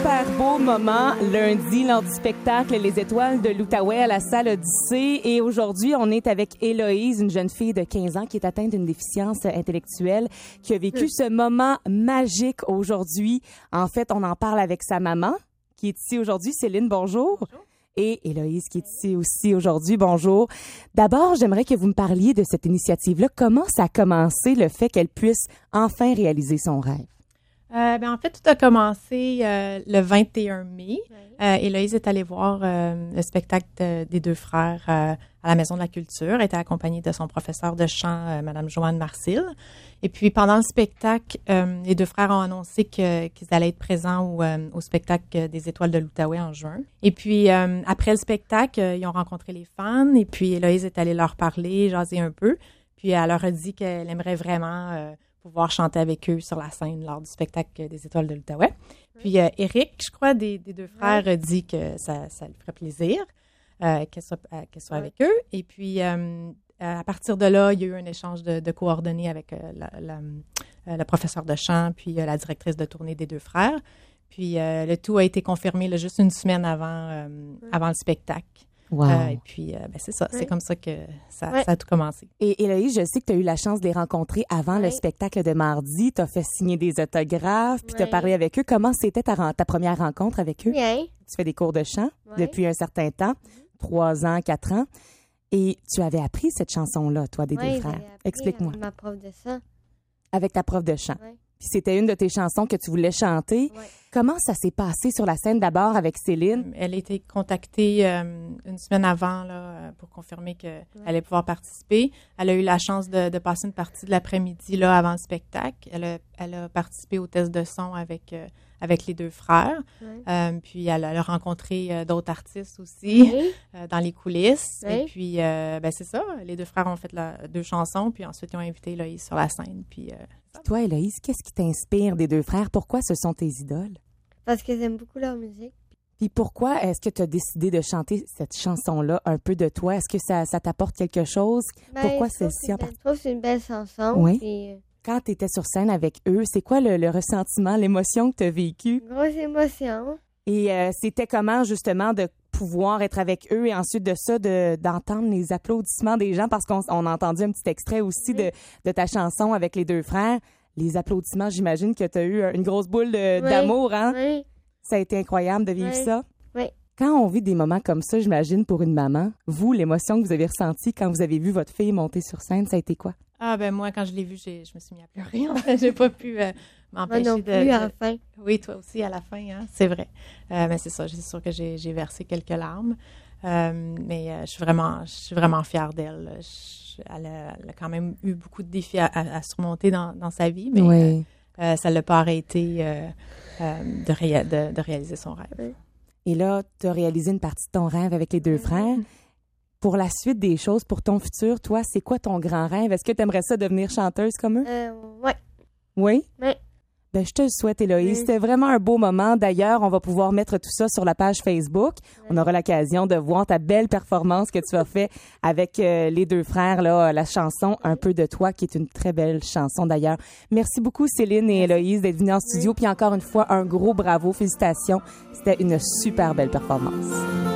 super beau moment lundi lors du spectacle Les Étoiles de l'Outaouais à la salle Odyssée. Et aujourd'hui, on est avec Héloïse, une jeune fille de 15 ans qui est atteinte d'une déficience intellectuelle, qui a vécu ce moment magique aujourd'hui. En fait, on en parle avec sa maman, qui est ici aujourd'hui. Céline, bonjour. Bonjour. Et Héloïse, qui est ici aussi aujourd'hui. Bonjour. D'abord, j'aimerais que vous me parliez de cette initiative-là. Comment ça a commencé, le fait qu'elle puisse enfin réaliser son rêve? En fait, tout a commencé le 21 mai. Héloïse est allée voir le spectacle des deux frères à la Maison de la Culture. Elle était accompagnée de son professeur de chant, Madame Joanne Marcil. Et puis, pendant le spectacle, les deux frères ont annoncé qu'ils allaient être présents au spectacle des Étoiles de l'Outaouais en juin. Et puis, après le spectacle, ils ont rencontré les fans. Et puis, Héloïse est allée leur parler, jaser un peu. Puis, elle leur a dit qu'elle aimerait vraiment pouvoir chanter avec eux sur la scène lors du spectacle des Étoiles de l'Outaouais. Puis Éric, je crois, des deux frères, a dit que ça lui ferait plaisir qu'elle soit avec eux. Et puis, à partir de là, il y a eu un échange de coordonnées avec le professeur de chant puis la directrice de tournée des deux frères. Puis, le tout a été confirmé là, juste une semaine avant le spectacle. Wow. Et puis, c'est ça. C'est comme ça que ça a tout commencé. Et Héloïse, je sais que tu as eu la chance de les rencontrer avant le spectacle de mardi. Tu as fait signer des autographes, puis tu as parlé avec eux. Comment c'était ta première rencontre avec eux? Bien. Tu fais des cours de chant depuis un certain temps, 3 ans, 4 ans. Et tu avais appris cette chanson-là, toi, des deux frères. Explique-moi. Avec ma prof de chant. Avec ta prof de chant. Oui. Puis c'était une de tes chansons que tu voulais chanter. Oui. Comment ça s'est passé sur la scène d'abord avec Céline? Elle a été contactée une semaine avant là, pour confirmer qu'elle allait pouvoir participer. Elle a eu la chance de passer une partie de l'après-midi là, avant le spectacle. Elle a participé au test de son avec les deux frères. Oui. Puis elle a rencontré d'autres artistes aussi dans les coulisses. Oui. Et puis, c'est ça. Les deux frères ont fait 2 chansons. Puis ensuite, ils ont invité Héloïse sur la scène. Puis, toi, Héloïse, qu'est-ce qui t'inspire des deux frères? Pourquoi ce sont tes idoles? Parce que j'aime beaucoup leur musique. Puis pourquoi est-ce que tu as décidé de chanter cette chanson-là un peu de toi? Est-ce que ça t'apporte quelque chose? Pourquoi celle-ci en particulier? Je trouve que c'est une belle chanson. Oui. Puis, quand tu étais sur scène avec eux, c'est quoi le ressentiment, l'émotion que tu as vécue? Grosse émotion. Et c'était comment, justement, de pouvoir être avec eux et ensuite de ça, d'entendre les applaudissements des gens? Parce qu'on a entendu un petit extrait aussi de ta chanson avec les deux frères. Les applaudissements, j'imagine que tu as eu une grosse boule d'amour, hein? Oui. Ça a été incroyable de vivre ça? Oui. Quand on vit des moments comme ça, j'imagine, pour une maman, vous, l'émotion que vous avez ressentie quand vous avez vu votre fille monter sur scène, ça a été quoi? Moi, quand je l'ai vue, je me suis mis à pleurer. En fait, j'ai pas pu m'empêcher Moi non plus, à la fin. Oui, toi aussi, à la fin, hein? C'est vrai. Mais c'est ça, c'est sûr que j'ai versé quelques larmes. Mais je suis vraiment fière d'elle. Elle a quand même eu beaucoup de défis à surmonter dans sa vie, mais ça ne l'a pas arrêté de réaliser son rêve. Oui. Et là, tu as réalisé une partie de ton rêve avec les deux frères. Pour la suite des choses, pour ton futur, toi, c'est quoi ton grand rêve? Est-ce que tu aimerais ça devenir chanteuse comme eux? Oui. Oui? Oui. Ben, je te le souhaite, Héloïse. C'était vraiment un beau moment. D'ailleurs, on va pouvoir mettre tout ça sur la page Facebook. On aura l'occasion de voir ta belle performance que tu as fait avec les deux frères, là, la chanson Un peu de toi, qui est une très belle chanson d'ailleurs. Merci beaucoup, Céline et Héloïse, d'être venues en studio. Puis encore une fois, un gros bravo, félicitations. C'était une super belle performance.